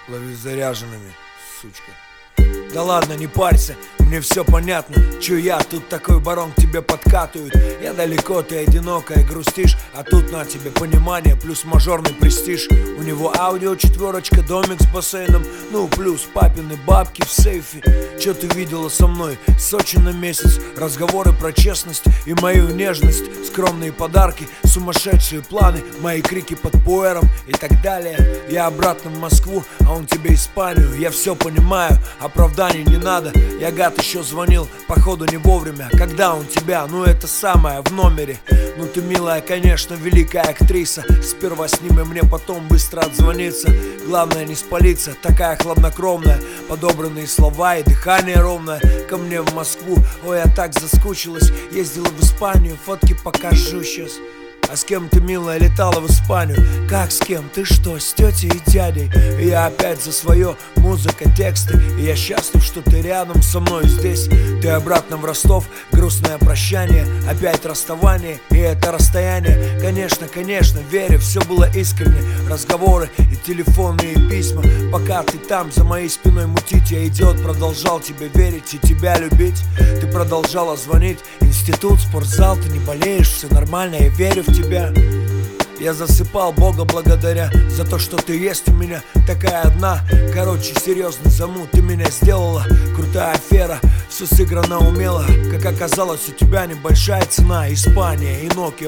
Лови заряженными, сучка. Да ладно, не парься, мне все понятно. Чё я, тут такой барон к тебе подкатывают. Я далеко, ты одинокая, грустишь. А тут на тебе понимание, плюс мажорный престиж. У него аудио четверочка, домик с бассейном. Ну плюс папины бабки в сейфе. Чё ты видела со мной? Сочи на месяц. Разговоры про честность и мою нежность. Скромные подарки, сумасшедшие планы. Мои крики под пуэром и так далее. Я обратно в Москву, а он тебе Испанию. Я все понимаю, оправданий не надо. Я гад еще звонил, походу не вовремя. Когда он тебя, ну это самое, в номере. Ну ты милая, конечно, великая актриса. Сперва сними мне, потом быстро отзвониться. Главное не спалиться, такая хладнокровная. Подобранные слова и дыхание ровное. Ко мне в Москву, ой, я так заскучилась. Ездила в Испанию, фотки покажу сейчас. А с кем ты, милая, летала в Испанию? Как с кем? Ты что, с тетей и дядей? И я опять за свое, музыка, тексты. И я счастлив, что ты рядом со мной здесь. Ты обратно в Ростов, грустное прощание. Опять расставание, и это расстояние. Конечно, конечно, верю, все было искренне. Разговоры и телефонные письма. Пока ты там, за моей спиной мутить, я, идиот, продолжал тебе верить и тебя любить. Ты продолжала звонить. Институт, спортзал, ты не болеешь, все нормально, я верю в тебя. Я засыпал Бога благодаря за то, что ты есть у меня такая одна. Короче, серьезный замут ты меня сделала. Крутая афера, все сыграно умело. Как оказалось, у тебя небольшая цена. Испания и Nokia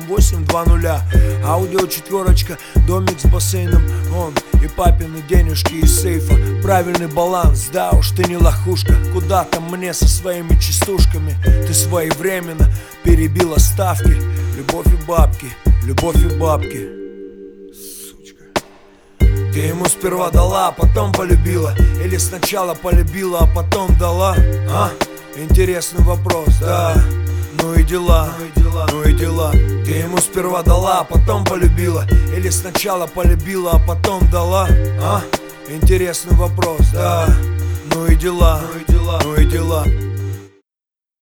8820. Аудио четверочка, домик с бассейном. Он и папины денежки из сейфа. Правильный баланс, да уж ты не лохушка. Куда там мне со своими частушками? Ты своевременно перебила ставки. Любовь и бабки, любовь и бабки. Сучка. Ты ему сперва дала, а потом полюбила. Или сначала полюбила, а потом дала? А? Интересный вопрос, да. Ну и дела, ну и дела. Ты ему сперва дала, а потом полюбила. Или сначала полюбила, а потом дала? А? Интересный вопрос, да. Ну и дела, ну и дела.